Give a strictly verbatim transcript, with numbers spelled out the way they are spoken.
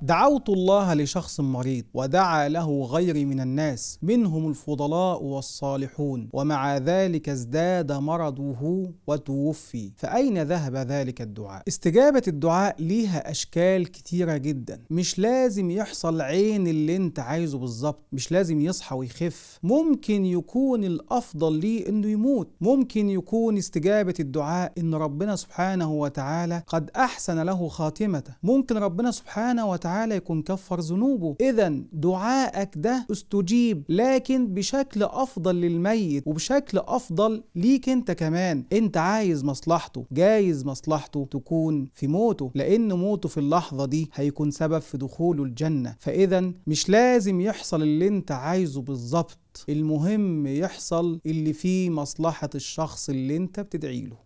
دعوت الله لشخص مريض ودعا له غيري من الناس منهم الفضلاء والصالحون، ومع ذلك ازداد مرضه وتوفي، فأين ذهب ذلك الدعاء؟ استجابة الدعاء ليها أشكال كتيرة جدا. مش لازم يحصل عين اللي انت عايزه بالظبط، مش لازم يصحى ويخف. ممكن يكون الأفضل ليه انه يموت. ممكن يكون استجابة الدعاء ان ربنا سبحانه وتعالى قد أحسن له خاتمته. ممكن ربنا سبحانه وتعالى يكون كفر ذنوبه. إذا دعائك ده استجيب، لكن بشكل أفضل للميت وبشكل أفضل ليك انت كمان. انت عايز مصلحته، جايز مصلحته تكون في موته، لأن موته في اللحظة دي هيكون سبب في دخوله الجنة. فإذا مش لازم يحصل اللي انت عايزه بالظبط، المهم يحصل اللي فيه مصلحة الشخص اللي انت بتدعي له.